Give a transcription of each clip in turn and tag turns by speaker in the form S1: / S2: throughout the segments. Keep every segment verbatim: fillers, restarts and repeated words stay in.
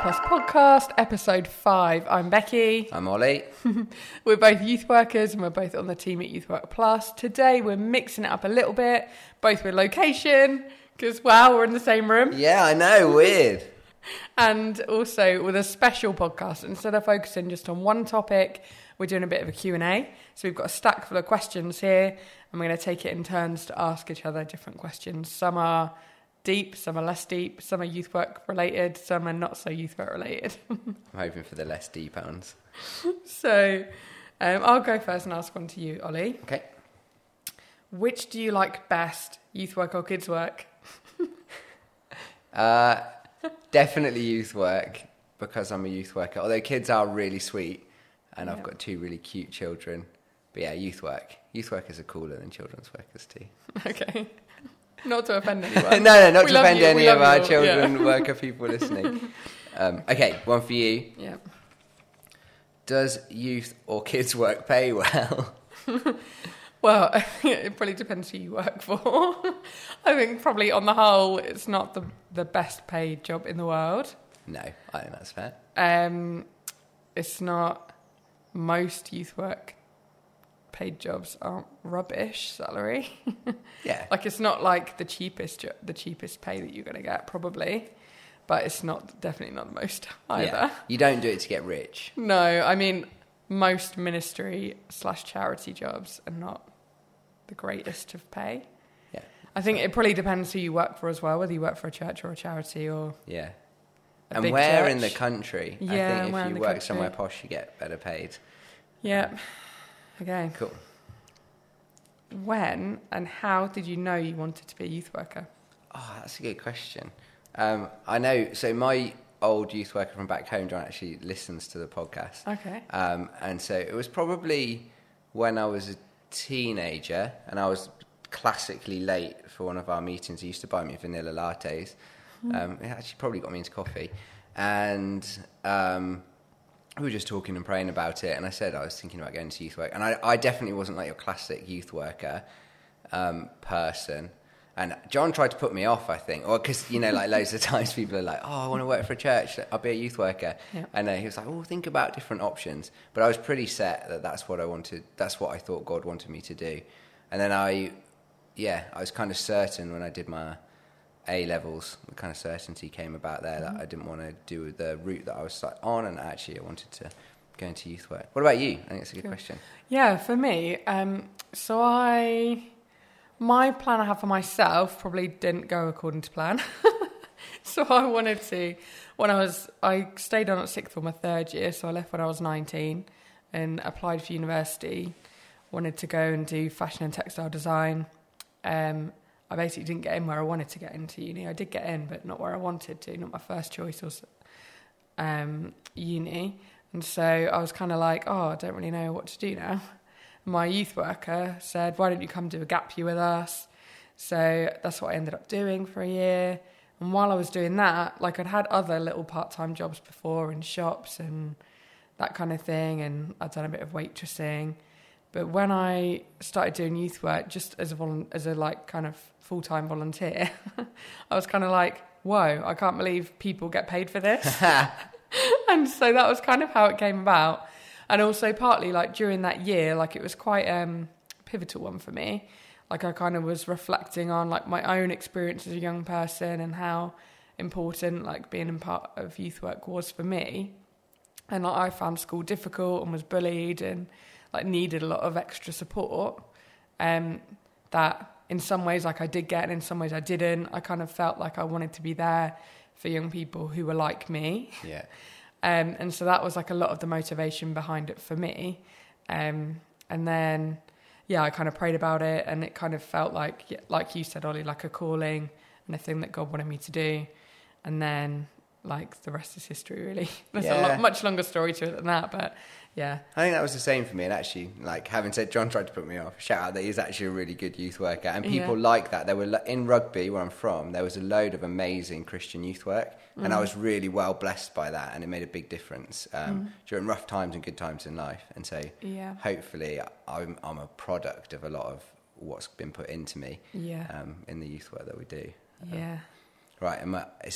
S1: Plus podcast, episode five. I'm Becky.
S2: I'm Ollie.
S1: We're both youth workers and we're both on the team at Youth Work Plus. Today we're mixing it up a little bit, both with location, because wow, we're in the same room.
S2: Yeah, I know, weird.
S1: And also with a special podcast. Instead of focusing just on one topic, we're doing a bit of a Q and A. So we've got a stack full of questions here, and we're going to take it in turns to ask each other different questions. Some are deep, some are less deep, some are youth work related, some are not so youth work related.
S2: I'm hoping for the less deep ones.
S1: So um, I'll go first and ask one to you, Ollie.
S2: Okay.
S1: Which do you like best, youth work or kids work?
S2: uh, definitely youth work, because I'm a youth worker. Although kids are really sweet, and I've
S1: Yeah.
S2: got two really cute children. But yeah, youth work. Youth workers are cooler than children's workers too.
S1: Okay. Not to offend anyone.
S2: no, no, not
S1: We
S2: to
S1: love
S2: offend
S1: you, we
S2: any
S1: love
S2: of our
S1: you all,
S2: children
S1: yeah.
S2: worker people listening. Um, okay, one for you.
S1: Yeah.
S2: Does youth or kids work pay well?
S1: Well, it probably depends who you work for. I think probably on the whole, it's not the the best paid job in the world.
S2: No, I think that's fair.
S1: Um, it's not. Most youth work paid jobs aren't rubbish salary.
S2: Yeah.
S1: Like it's not like the cheapest jo- the cheapest pay that you're going to get probably, but it's not definitely not the most either.
S2: Yeah. You don't do it to get rich.
S1: No, I mean most ministry slash charity jobs are not the greatest of pay.
S2: Yeah.
S1: I think it probably depends who you work for as well, whether you work for a church or a charity or
S2: Yeah.
S1: a
S2: And
S1: big
S2: where
S1: church.
S2: in the country?
S1: Yeah,
S2: I
S1: and
S2: think
S1: where
S2: if
S1: in
S2: you
S1: the
S2: work
S1: country.
S2: somewhere posh, you get better paid.
S1: Yeah. Okay.
S2: Cool.
S1: When and how did you know you wanted to be a youth worker?
S2: Oh, that's a good question. Um, I know, so my old youth worker from back home, John, actually listens to the podcast.
S1: Okay.
S2: Um, and so it was probably when I was a teenager and I was classically late for one of our meetings. He used to buy me vanilla lattes. Um, it actually probably got me into coffee. And um, we were just talking and praying about it. And I said I was thinking about going to youth work. And I, I definitely wasn't like your classic youth worker um, person. And John tried to put me off, I think. Or because, you know, like loads of times people are like, oh, I want to work for a church. I'll be a youth worker.
S1: Yeah.
S2: And uh, he was like, oh, think about different options. But I was pretty set that that's what I wanted. That's what I thought God wanted me to do. And then I, yeah, I was kind of certain when I did my A-levels, the kind of certainty came about there that I didn't want to do the route that I was like, on. And actually I wanted to go into youth work. What about you? I think it's a good
S1: Cool.
S2: question.
S1: Yeah, for me, um, so I, my plan I had for myself probably didn't go according to plan. So I wanted to, when I was, I stayed on at sixth form my third year, so I left when I was nineteen and applied for university, wanted to go and do fashion and textile design. Um, I basically didn't get in where I wanted to get into uni. I did get in, but not where I wanted to, not my first choice was um, uni. And so I was kind of like, oh, I don't really know what to do now. My youth worker said, why don't you come do a gap year with us? So that's what I ended up doing for a year. And while I was doing that, like I'd had other little part-time jobs before in shops and that kind of thing. And I'd done a bit of waitressing. But when I started doing youth work, just as a volu- as a like kind of full-time volunteer, I was kind of like, whoa, I can't believe people get paid for this. And so that was kind of how it came about. And also partly like during that year, like it was quite um, a pivotal one for me. Like I kind of was reflecting on like my own experience as a young person and how important like being in part of youth work was for me. And like I found school difficult and was bullied and like needed a lot of extra support. Um, that in some ways like I did get and in some ways I didn't. I kind of felt like I wanted to be there for young people who were like me.
S2: Yeah.
S1: Um, and so that was like a lot of the motivation behind it for me. Um, and then, yeah, I kind of prayed about it and it kind of felt like, like you said, Ollie, like a calling and a thing that God wanted me to do. And then like the rest is history, really. There's
S2: Yeah.
S1: a lot, much longer story to it than that, but yeah.
S2: I think that was the same for me. And actually, like having said John tried to put me off, shout out that he's actually a really good youth worker. And people
S1: Yeah.
S2: like that. There were lo- in Rugby, where I'm from, there was a load of amazing Christian youth work. And I was really well blessed by that. And it made a big difference um, during rough times and good times in life. And so
S1: Yeah.
S2: hopefully I'm, I'm a product of a lot of what's been put into me
S1: Yeah.
S2: um, in the youth work that we do.
S1: Yeah.
S2: Right. Am I, is,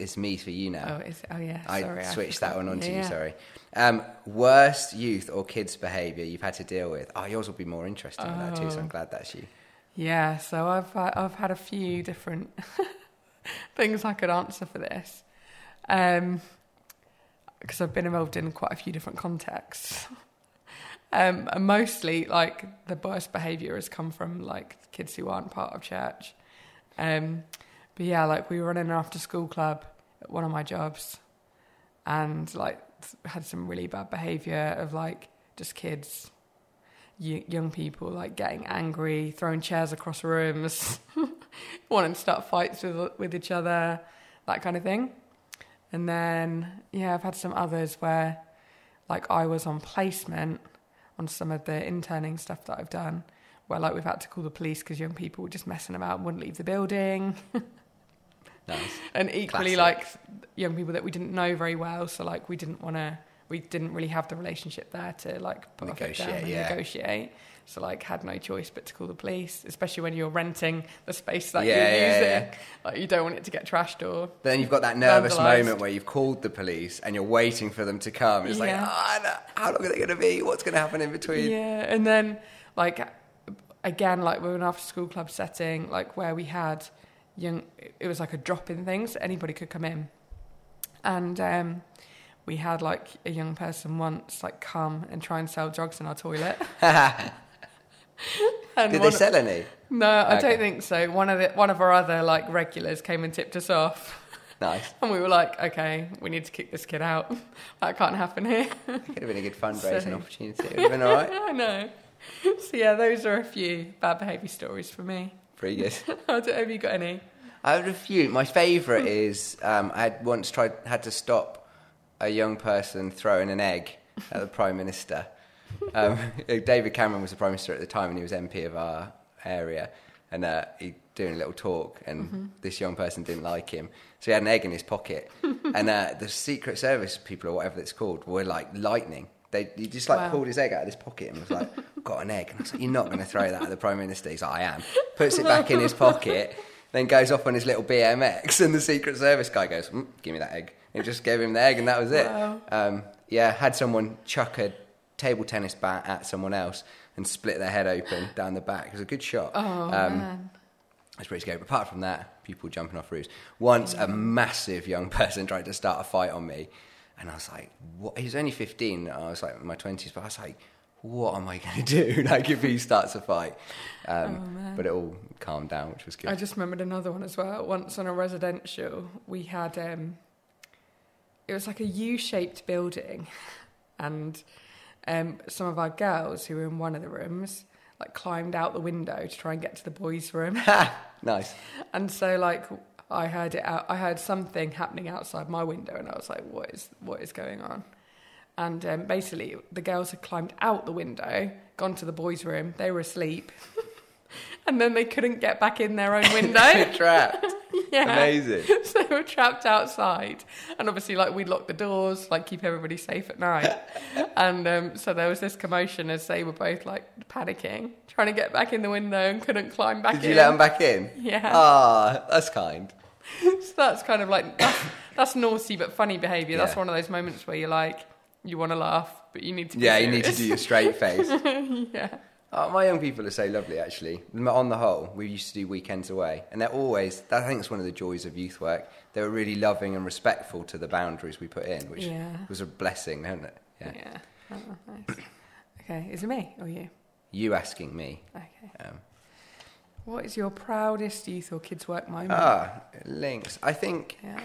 S2: it's me for you now.
S1: Oh, is, oh yeah,
S2: I
S1: sorry.
S2: switched
S1: I
S2: that one on
S1: yeah,
S2: to you,
S1: yeah.
S2: sorry. Um, worst youth or kids' behaviour you've had to deal with? Oh, yours will be more interesting with that too, so I'm
S1: Oh.
S2: glad that's you.
S1: Yeah, so I've uh, I've had a few different things I could answer for this, um, because I've been involved in quite a few different contexts. Um, and mostly, like, the worst behaviour has come from, like, kids who aren't part of church. Um, but yeah, like, we were running an after-school club at one of my jobs, and, like, had some really bad behaviour of, like, just kids, y- young people, like, getting angry, throwing chairs across rooms, wanting to start fights with with each other, that kind of thing. And then, yeah, I've had some others where, like, I was on placement on some of the interning stuff that I've done, where, like, we've had to call the police because young people were just messing about and wouldn't leave the building.
S2: Nice.
S1: And equally,
S2: Classic.
S1: like, young people that we didn't know very well, so, like, we didn't want to, we didn't really have the relationship there to, like, put our foot down
S2: Negotiate,
S1: and
S2: yeah.
S1: negotiate. So, like, had no choice but to call the police, especially when you're renting the space that
S2: Yeah,
S1: you're
S2: yeah,
S1: using.
S2: yeah.
S1: Like, you don't want it to get trashed or...
S2: But then you've got that nervous
S1: Vandalised.
S2: moment where you've called the police and you're waiting for them to come. It's
S1: Yeah.
S2: like, oh, no, how long are they going to be? What's going to happen in between?
S1: Yeah, and then, like, again, like, we were in an after-school club setting, like, where we had young... It was like a drop-in thing, so anybody could come in. And um, we had, like, a young person once, like, come and try and sell drugs in our toilet. And
S2: Did
S1: one
S2: they
S1: of-
S2: sell any?
S1: No, I
S2: Okay.
S1: don't think so. One of the one of our other, like, regulars came and tipped us off.
S2: Nice.
S1: And we were like, okay, we need to kick this kid out. That can't happen here.
S2: Could have been a good fundraising
S1: So-
S2: opportunity. It would have been all right.
S1: I know. So, yeah, those are a few bad behaviour stories for me.
S2: Pretty good.
S1: I don't- Have you got any?
S2: I have a few. My favourite is um, I had once tried had to stop a young person throwing an egg at the Prime Minister. Um, David Cameron was the Prime Minister at the time, and he was M P of our area, and uh, he doing a little talk, and mm-hmm. this young person didn't like him, so he had an egg in his pocket, and uh, the Secret Service people or whatever it's called were like lightning. They he just like
S1: Wow.
S2: pulled his egg out of his pocket and was like, "Got an egg," and I was like, "You're not going to throw that at the Prime Minister." He's like, "I am." Puts it back in his pocket, then goes off on his little B M X, and the Secret Service guy goes, mm, "Give me that egg." And he just gave him the egg, and that was it.
S1: Wow.
S2: Um, yeah, had someone chuck a table tennis bat at someone else and split their head open down the back. It was a good shot.
S1: Oh,
S2: um,
S1: man.
S2: That's pretty scary. But apart from that, people jumping off roofs. Once a massive young person tried to start a fight on me, and I was like, "What?" He was only fifteen. I was like in my twenties, but I was like, "What am I going to do?" Like if he starts a fight. Um,
S1: Oh, man.
S2: but it all calmed down, which was good.
S1: I just remembered another one as well. Once on a residential, we had... Um, it was like a U-shaped building, and... Um, some of our girls who were in one of the rooms like climbed out the window to try and get to the boys' room.
S2: Nice.
S1: And so like I heard it out. I heard something happening outside my window, and I was like, "What is what is going on?" And um, basically, the girls had climbed out the window, gone to the boys' room. They were asleep, and then they couldn't get back in their own window.
S2: Trapped.
S1: Yeah.
S2: Amazing.
S1: So they were trapped outside, and obviously, like, we'd lock the doors, like, keep everybody safe at night. And um, so there was this commotion as they were both like panicking, trying to get back in the window and couldn't climb back in.
S2: Did you let them back in?
S1: Yeah.
S2: Ah, that's kind.
S1: So that's kind of like that's, that's naughty but funny behaviour. That's
S2: Yeah.
S1: one of those moments where you're like, you want to laugh, but you need to. Be
S2: Yeah, you need to
S1: serious.
S2: do your straight face.
S1: Yeah.
S2: Oh, my young people are so lovely, actually. On the whole, we used to do weekends away, and they're always, I think it's one of the joys of youth work, they were really loving and respectful to the boundaries we put in, which
S1: Yeah.
S2: was a blessing, isn't it? Yeah.
S1: Yeah. Oh, nice. Okay, is it me or you?
S2: You asking me.
S1: Okay.
S2: Um,
S1: What is your proudest youth or kids' work moment?
S2: ah, links. I think
S1: Yeah.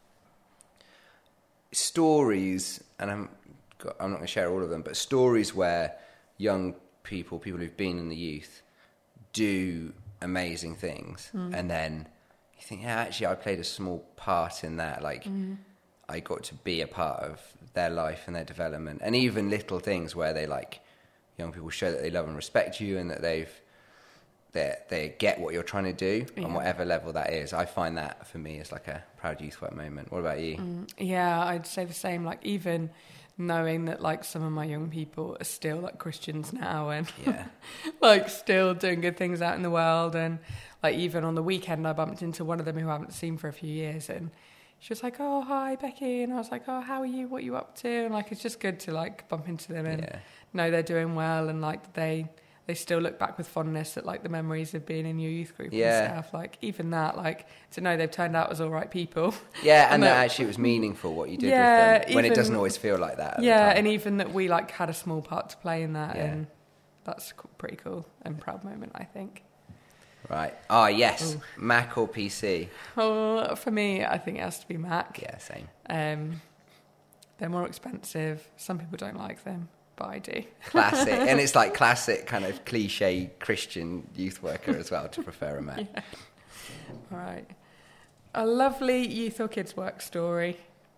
S2: stories, and I'm, I'm not going to share all of them, but stories where young people, people who've been in the youth, do amazing things,
S1: Mm.
S2: and then you think, yeah, actually, I played a small part in that. Like,
S1: Mm.
S2: I got to be a part of their life and their development, and even little things where they like young people show that they love and respect you, and that they've they they get what you're trying to do
S1: Yeah.
S2: on whatever level that is. I find that for me is like a proud youth work moment. What about you?
S1: Mm, yeah, I'd say the same. Like, even knowing that, like, some of my young people are still like Christians now, and
S2: Yeah.
S1: like still doing good things out in the world, and like even on the weekend I bumped into one of them who I haven't seen for a few years, and she was like, "Oh, hi, Becky," and I was like, "Oh, how are you? What are you up to?" And like, it's just good to like bump into them and
S2: Yeah.
S1: know they're doing well, and like they they still look back with fondness at like the memories of being in your youth group
S2: Yeah.
S1: and stuff. Like even that, like to know they've turned out as all right people.
S2: Yeah, and,
S1: And
S2: that
S1: that-
S2: actually was meaningful what you did
S1: Yeah,
S2: with them, when it
S1: even-
S2: doesn't always feel like that. At
S1: Yeah,
S2: the time.
S1: and even that we like had a small part to play in that,
S2: Yeah.
S1: and that's co- pretty cool and proud moment, I think.
S2: Right. Ah, yes.
S1: Ooh.
S2: Mac or P C?
S1: Oh, for me, I think it has to be Mac.
S2: Yeah, same.
S1: Um, they're more expensive. Some people don't like them, but I do.
S2: Classic. And it's like classic kind of cliche Christian youth worker as well to prefer a Mac.
S1: Yeah. All right. A lovely youth or kids work story.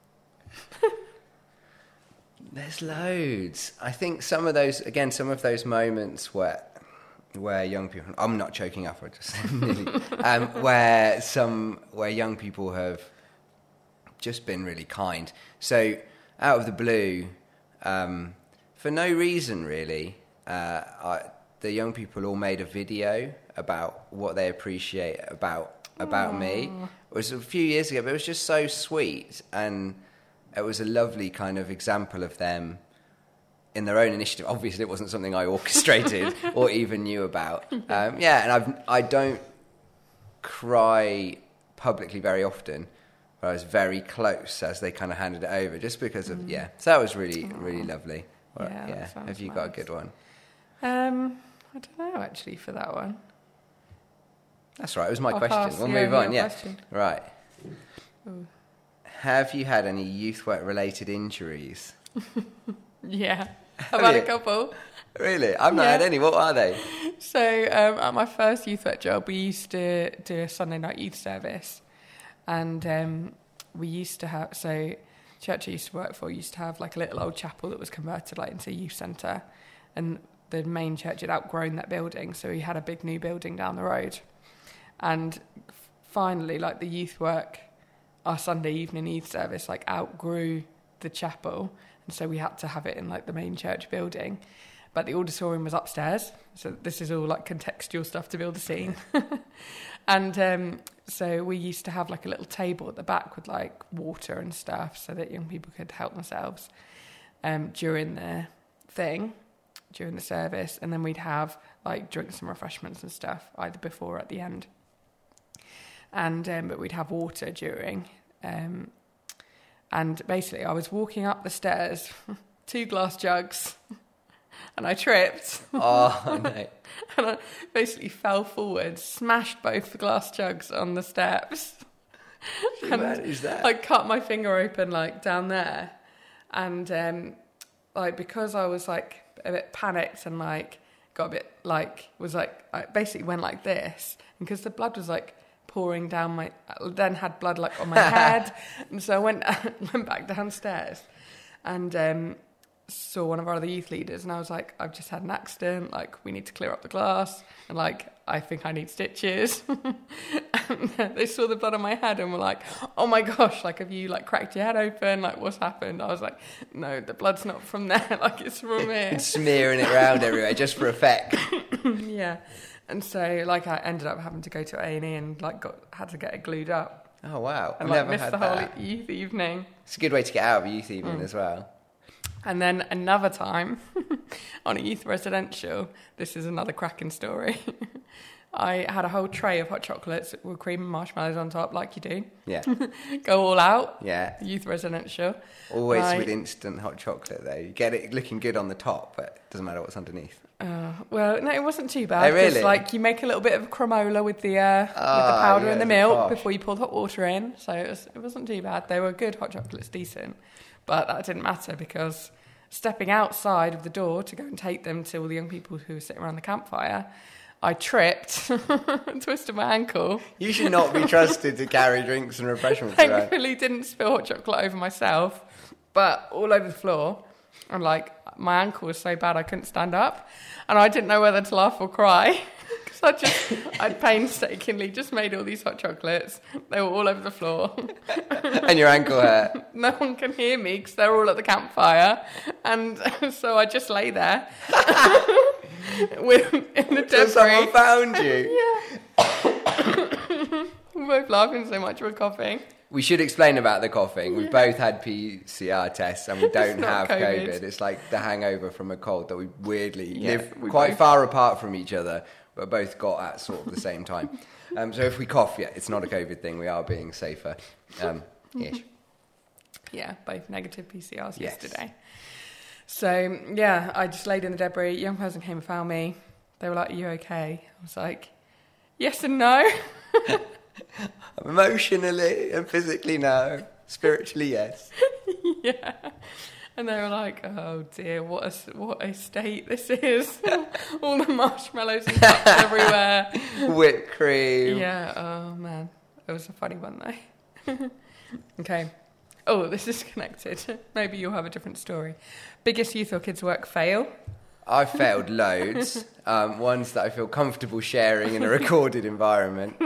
S2: There's loads. I think some of those, again, some of those moments where where young people, I'm not choking up, I just nearly, um, where some, where young people have just been really kind. So out of the blue, um, for no reason really, uh, I, the young people all made a video about what they appreciate about about
S1: Aww.
S2: me. It was a few years ago, but it was just so sweet, and it was a lovely kind of example of them in their own initiative. Obviously, it wasn't something I orchestrated or even knew about. Um, yeah, and I've I don't cry publicly very often, but I was very close as they kind of handed it over, just because of mm. yeah. So that was really
S1: Aww.
S2: really lovely. Well,
S1: Yeah,
S2: yeah.
S1: that
S2: Have you
S1: sounds
S2: got a
S1: nice.
S2: good one?
S1: Um, I don't know actually for that one.
S2: That's right. It was my
S1: I'll
S2: question.
S1: pass.
S2: We'll
S1: Yeah,
S2: move
S1: your
S2: on. Yeah.
S1: question.
S2: Right.
S1: Ooh.
S2: Have you had any youth work related injuries?
S1: Yeah, I've
S2: Have
S1: had
S2: you?
S1: a couple.
S2: Really? I've not
S1: Yeah.
S2: had any. What are they?
S1: So um, at my first youth work job, we used to do a Sunday night youth service, and um, we used to have so church I used to work for used to have like a little old chapel that was converted like into a youth centre, and the main church had outgrown that building, so we had a big new building down the road, and finally, like the youth work, our Sunday evening youth service like outgrew the chapel, and so we had to have it in like the main church building. But the auditorium was upstairs, so this is all like contextual stuff to build a scene. And um, so we used to have like a little table at the back with like water and stuff so that young people could help themselves um, during the thing, during the service. And then we'd have like drinks and refreshments and stuff either before or at the end. And um, but we'd have water during. Um, and basically I was walking up the stairs, two glass jugs, and I tripped.
S2: Oh, no.
S1: And I basically fell forward, smashed both the glass jugs on the steps.
S2: Who
S1: and
S2: managed that?
S1: I cut my finger open like down there. And um, like because I was like a bit panicked and like got a bit like, was like, I basically went like this. And because the blood was like pouring down my, then had blood like on my head. And so I went, went back downstairs and um, saw one of our other youth leaders, and I was like, I've just had an accident, like we need to clear up the glass, and like I think I need stitches. And they saw the blood on my head and were like, oh my gosh, like have you like cracked your head open, like what's happened? I was like, no, the blood's not from there, like it's from here.
S2: Smearing it around everywhere just for effect.
S1: Yeah. And so like I ended up having to go to A and E and like got had to get it glued up
S2: Oh, wow.
S1: and
S2: I've
S1: like
S2: never
S1: missed
S2: had
S1: the
S2: that.
S1: whole youth evening.
S2: It's a good way to get out of a youth evening
S1: Mm.
S2: as well.
S1: And then another time on a youth residential, this is another cracking story. I had a whole tray of hot chocolates with cream and marshmallows on top, like you do.
S2: Yeah.
S1: Go all out.
S2: Yeah.
S1: Youth residential.
S2: Always
S1: Right.
S2: with instant hot chocolate, though. You get it looking good on the top, but it doesn't matter what's underneath.
S1: Uh, well, no, it wasn't too bad.
S2: Oh, really?
S1: 'Cause, like you make a little bit of cremola with the uh, with the
S2: Ah,
S1: powder
S2: yeah,
S1: and the
S2: the
S1: milk
S2: posh.
S1: before you pour the hot water in. So it was it wasn't too bad. They were good hot chocolates, decent, but that didn't matter because stepping outside of the door to go and take them to all the young people who were sitting around the campfire, I tripped, twisted my ankle.
S2: You should not be trusted to carry drinks and refreshments around.
S1: Thankfully, didn't spill hot chocolate over myself, but all over the floor. And like my ankle was so bad I couldn't stand up, and I didn't know whether to laugh or cry because I just I'd painstakingly just made all these hot chocolates. They were all over the floor.
S2: And your ankle hurt.
S1: No one can hear me because they're all at the campfire, and so I just lay there with in the
S2: So someone
S1: debris.
S2: found you.
S1: Yeah. We're both laughing so much we're coughing.
S2: We should explain about the coughing. We've both had P C R tests and we don't have COVID. COVID. It's like the hangover from a cold that we weirdly
S1: yeah,
S2: live
S1: we
S2: quite
S1: both...
S2: far apart from each other, but both got at sort of the same time. Um, so if we cough, yeah, it's not a COVID thing. We are being safer. Um, ish.
S1: Yeah, both negative P C Rs
S2: yes.
S1: yesterday. So, yeah, I just laid in the debris. A young person came and found me. They were like, are you okay? I was like, yes and no.
S2: Emotionally and physically, no. Spiritually, yes.
S1: Yeah. And they were like, oh dear, what a, what a state this is. All the marshmallows and cups everywhere.
S2: Whipped cream.
S1: Yeah, oh man. It was a funny one though. Okay. Oh, this is connected. Maybe you'll have a different story. Biggest youth or kids' work fail?
S2: I've failed loads. Um, ones that I feel comfortable sharing in a recorded environment.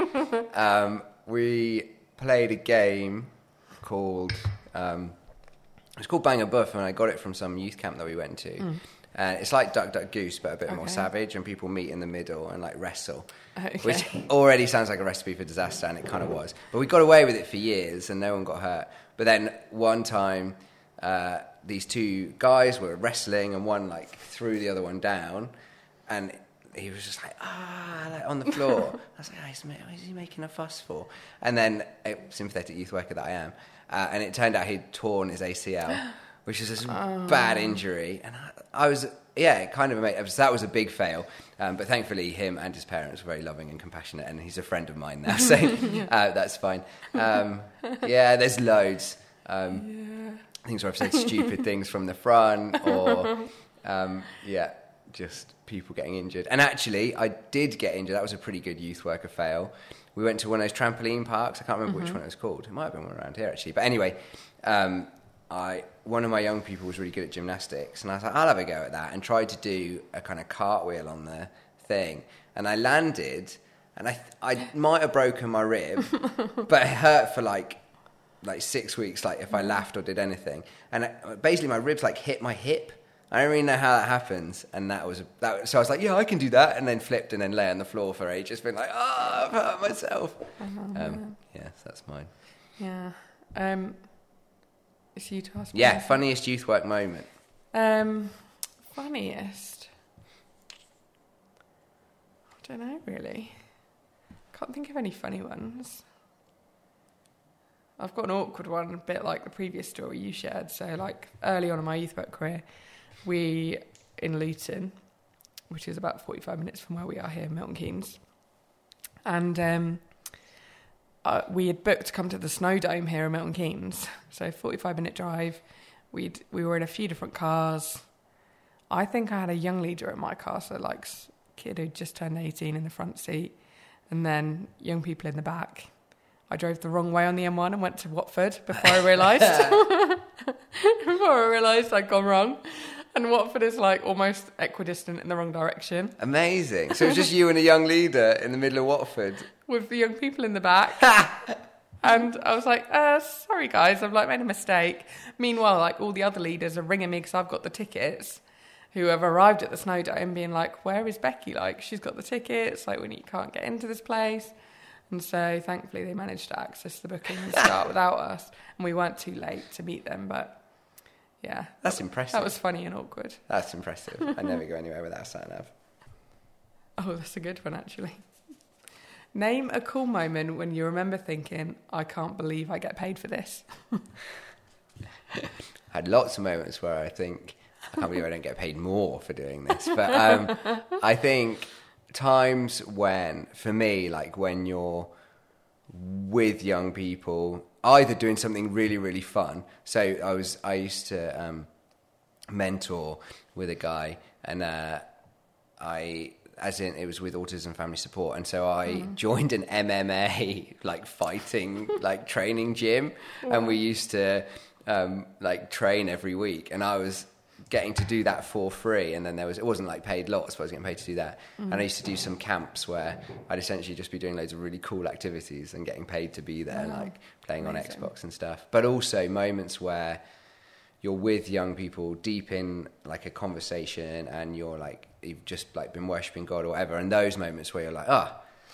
S2: Um, we played a game called... Um, it's called Bang a Buff, and I got it from some youth camp that we went to. Mm. And it's like Duck Duck Goose, but a bit okay. more savage, and people meet in the middle and like wrestle, okay. which already sounds like a recipe for disaster, and it kind of was. But we got away with it for years, and no one got hurt. But then one time, uh, these two guys were wrestling, and one like threw the other one down, and he was just like, ah, like on the floor. I was like, oh, what is he making a fuss for? And then, a sympathetic youth worker that I am, uh, and it turned out he'd torn his A C L, which is a oh. bad injury. And I, I was, yeah, it kind of amazing. So that was a big fail. Um, but thankfully, him and his parents were very loving and compassionate, and he's a friend of mine now, so uh, that's fine. Um, yeah, there's loads. Um, yeah. Things where I've said stupid things from the front, or, um, yeah, just people getting injured. And actually, I did get injured. That was a pretty good youth worker fail. We went to one of those trampoline parks. I can't remember mm-hmm. which one it was called. It might have been one around here, actually. But anyway, um, I one of my young people was really good at gymnastics, and I was like, I'll have a go at that, and tried to do a kind of cartwheel on the thing. And I landed, and I I might have broken my rib, but it hurt for like like six weeks, like if I laughed or did anything. And I, basically my ribs like hit my hip. I don't really know how that happens, and that was that. So I was like, "Yeah, I can do that," and then flipped and then lay on the floor for ages, been like, "Oh, I've hurt myself." Oh, um, yeah, so that's mine.
S1: Yeah, um, it's you to ask.
S2: Yeah, myself. Funniest youth work moment.
S1: Um, funniest. I don't know really. Can't think of any funny ones. I've got an awkward one, a bit like the previous story you shared. So, like early on in my youth work career. We, in Luton, which is about forty-five minutes from where we are here in Milton Keynes, and um, uh, we had booked to come to the Snow Dome here in Milton Keynes, so forty-five minute drive. We'd, we were in a few different cars. I think I had a young leader in my car, so like kid who'd just turned eighteen in the front seat, and then young people in the back. I drove the wrong way on the M one and went to Watford before I realised. before I realised I'd gone wrong. And Watford is like almost equidistant in the wrong direction.
S2: Amazing. So it was just you and a young leader in the middle of Watford.
S1: With the young people in the back. And I was like, uh, sorry guys, I've like made a mistake. Meanwhile, like all the other leaders are ringing me because I've got the tickets, who have arrived at the Snow Dome being like, where is Becky? Like, she's got the tickets, like we can't get into this place. And so thankfully they managed to access the booking and start without us. And we weren't too late to meet them, but yeah.
S2: That's
S1: that,
S2: impressive.
S1: That was funny and awkward.
S2: That's impressive. I never go anywhere without a sat-nav.
S1: Oh, that's a good one, actually. Name a cool moment when you remember thinking, I can't believe I get paid for this.
S2: I had lots of moments where I think, I can't believe I don't get paid more for doing this. But um, I think times when, for me, like when you're with young people, either doing something really, really fun. So I was, I used to um, mentor with a guy, and uh, I, as in, it was with Autism Family Support, and so I mm. joined an M M A like fighting like training gym, wow. and we used to um, like train every week, and I was getting to do that for free, and then there was it wasn't like paid lots, but I was getting paid to do that. Mm. And I used to do some camps where I'd essentially just be doing loads of really cool activities and getting paid to be there, oh, like playing amazing. On Xbox and stuff. But also moments where you're with young people deep in like a conversation, and you're like you've just like been worshipping God or whatever, and those moments where you're like, oh,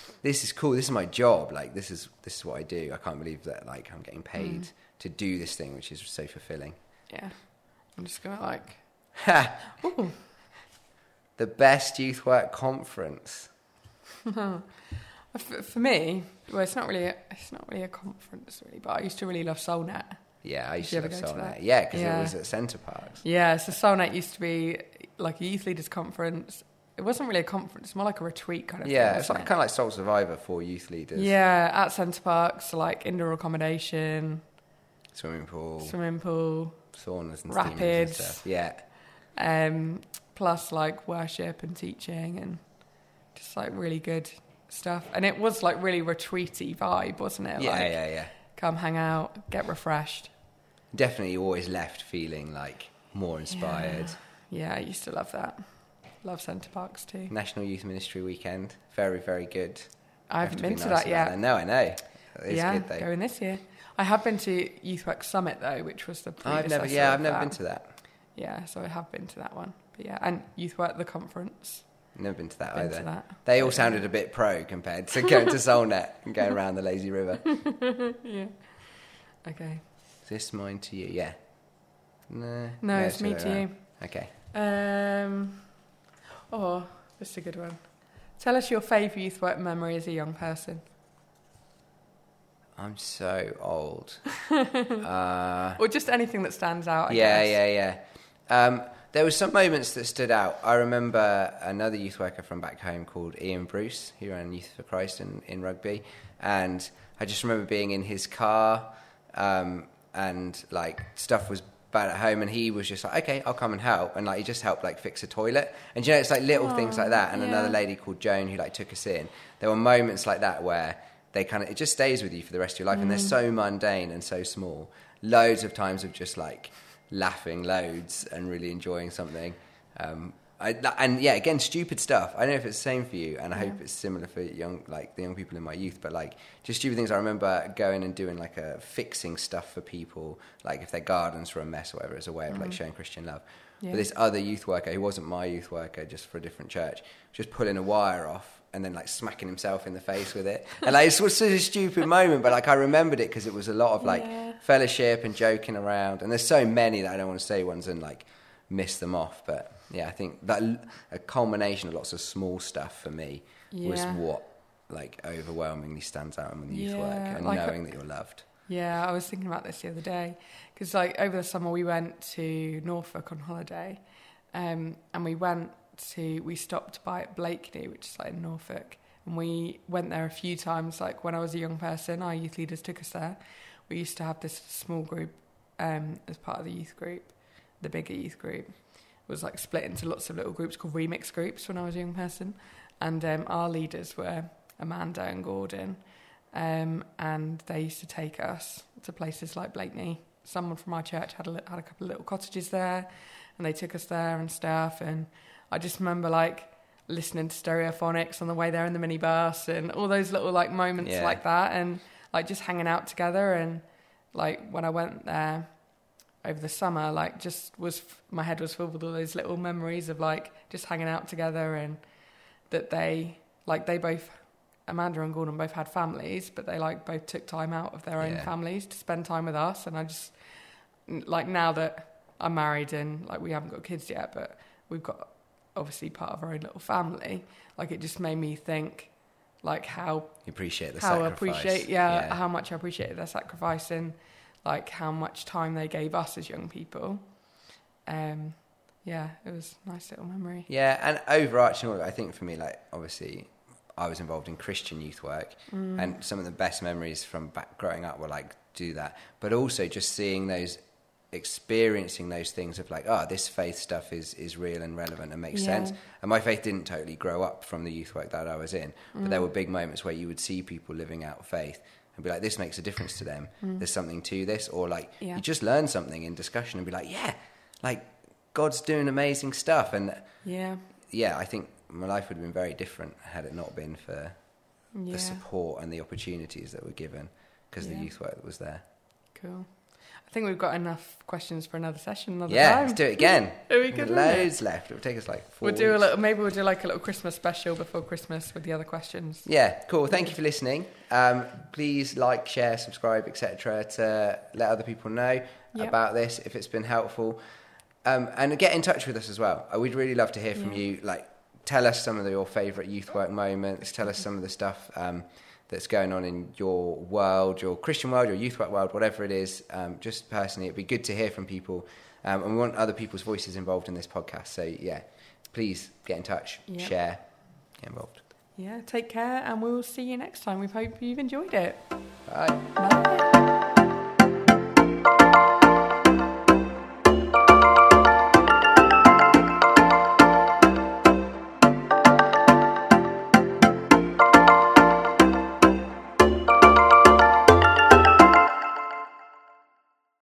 S2: this is cool. This is my job. Like, this is this is what I do. I can't believe that, like, I'm getting paid mm. to do this thing, which is so fulfilling.
S1: Yeah. I'm just going to, like...
S2: Ooh. The best youth work conference.
S1: for, for me, well, it's not really a, it's not really a conference, really, but I used to really love SoulNet.
S2: Yeah, I used to love SoulNet.
S1: To
S2: yeah, because
S1: yeah.
S2: it was at Centre Parks.
S1: Yeah, so SoulNet used to be like a youth leaders conference. It wasn't really a conference, more like a retreat kind of
S2: yeah,
S1: thing.
S2: Yeah, it's like,
S1: it?
S2: kind of like Soul Survivor for youth leaders.
S1: Yeah, at Centre Parks, so like indoor accommodation.
S2: Swimming pool.
S1: Swimming pool.
S2: Saunas and
S1: rapids.
S2: And stuff. Yeah.
S1: Um, plus like worship and teaching and just like really good stuff. And it was like really retreaty vibe, wasn't it?
S2: Yeah,
S1: like,
S2: yeah, yeah.
S1: Come hang out, get refreshed.
S2: Definitely always left feeling like more inspired.
S1: Yeah, yeah I used to love that. Love Centre Parks too.
S2: National Youth Ministry Weekend. Very, very good.
S1: I haven't been
S2: be
S1: to
S2: nice
S1: that yet.
S2: That. No, I know. It's
S1: yeah,
S2: good though.
S1: Going this year. I have been to Youth Work Summit though, which was the previous
S2: I've never, yeah, I've never that. been to that.
S1: Yeah, so I have been to that one. But yeah, and Youth Work the conference.
S2: Never been to that
S1: been
S2: either.
S1: To that.
S2: They all sounded a bit pro compared to going to SoulNet and going around the lazy river.
S1: Yeah. Okay.
S2: Is this mine to you? Yeah. No.
S1: No, it's me to you.
S2: Okay.
S1: Um. Oh, this is a good one. Tell us your favourite youth work memory as a young person.
S2: I'm so old. uh,
S1: or just anything that stands out, I
S2: yeah,
S1: guess.
S2: Yeah, yeah, yeah. Um, there were some moments that stood out. I remember another youth worker from back home called Ian Bruce, who ran Youth for Christ in, in Rugby. And I just remember being in his car um, and, like, stuff was bad at home and he was just like, okay, I'll come and help. And, like, he just helped, like, fix a toilet. And, you know, it's, like, little Aww, things like that. And yeah. another lady called Joan who, like, took us in. There were moments like that where they kind of, it just stays with you for the rest of your life. Mm. And they're so mundane and so small. Loads of times of just, like, laughing loads and really enjoying something. Um, I, and yeah, again, stupid stuff. I don't know if it's the same for you, and I yeah. hope it's similar for young, like the young people in my youth. But like, just stupid things. I remember going and doing like a fixing stuff for people, like if their gardens were a mess or whatever, as a way of mm. like showing Christian love. Yeah. But this other youth worker, who wasn't my youth worker, just for a different church, just pulling a wire off and then like smacking himself in the face with it. And like, it was such a stupid moment, but like I remembered it because it was a lot of like yeah. fellowship and joking around. And there's so many that I don't want to say ones and like miss them off, but. Yeah, I think that a culmination of lots of small stuff for me yeah. was what like overwhelmingly stands out in the youth yeah, work and like knowing a, that you're loved.
S1: Yeah, I was thinking about this the other day because like over the summer we went to Norfolk on holiday, um, and we went to we stopped by at Blakeney, which is like in Norfolk, and we went there a few times. Like when I was a young person, our youth leaders took us there. We used to have this small group um, as part of the youth group, the bigger youth group. Was like split into lots of little groups called remix groups when I was a young person, and um, our leaders were Amanda and Gordon, um, and they used to take us to places like Blakeney. Someone from our church had a, had a couple of little cottages there, and they took us there and stuff. And I just remember like listening to Stereophonics on the way there in the minibus, and all those little like moments yeah. like that, and like just hanging out together. And like when I went there. Over the summer, like just was my head was filled with all those little memories of like just hanging out together, and that they like they both Amanda and Gordon both had families, but they like both took time out of their own yeah. families to spend time with us. And I just like now that I'm married and like we haven't got kids yet, but we've got obviously part of our own little family. Like it just made me think like how
S2: you appreciate the
S1: how
S2: sacrifice.
S1: appreciate yeah,
S2: yeah
S1: how much I appreciated their sacrifice and. Like how much time they gave us as young people. Um, yeah, it was a nice little memory.
S2: Yeah, and overarching all of it, I think for me, like obviously I was involved in Christian youth work mm. and some of the best memories from back growing up were like do that. But also just seeing those, experiencing those things of like, oh, this faith stuff is, is real and relevant and makes yeah. sense. And my faith didn't totally grow up from the youth work that I was in. But mm. there were big moments where you would see people living out faith and be like, this makes a difference to them. Mm. There's something to this. Or like, yeah. you just learn something in discussion and be like, yeah, like God's doing amazing stuff. And
S1: yeah,
S2: yeah, I think my life would have been very different had it not been for
S1: yeah.
S2: the support and the opportunities that were given because yeah. the youth work that was there.
S1: Cool. I think we've got enough questions for another session another
S2: yeah,
S1: time.
S2: let's do it again.
S1: Are we good?
S2: Loads left. It'll take us like four
S1: We'll do
S2: weeks.
S1: a little. Maybe we'll do like a little Christmas special before Christmas with the other questions.
S2: Yeah, cool. Thank you for listening. Um, please like, share, subscribe, et cetera to let other people know
S1: Yep.
S2: about this if it's been helpful. Um, and get in touch with us as well. Uh, We'd really love to hear from
S1: Yeah.
S2: you. Like, tell us some of the, your favourite youth work moments. Tell us some of the stuff um, that's going on in your world, your Christian world, your youth work world, whatever it is. Um, just personally, it'd be good to hear from people. Um, and we want other people's voices involved in this podcast. So, yeah, please get in touch,
S1: Yep.
S2: share, get involved.
S1: Yeah, take care, and we'll see you next time. We hope you've enjoyed it.
S2: Bye.
S1: Bye.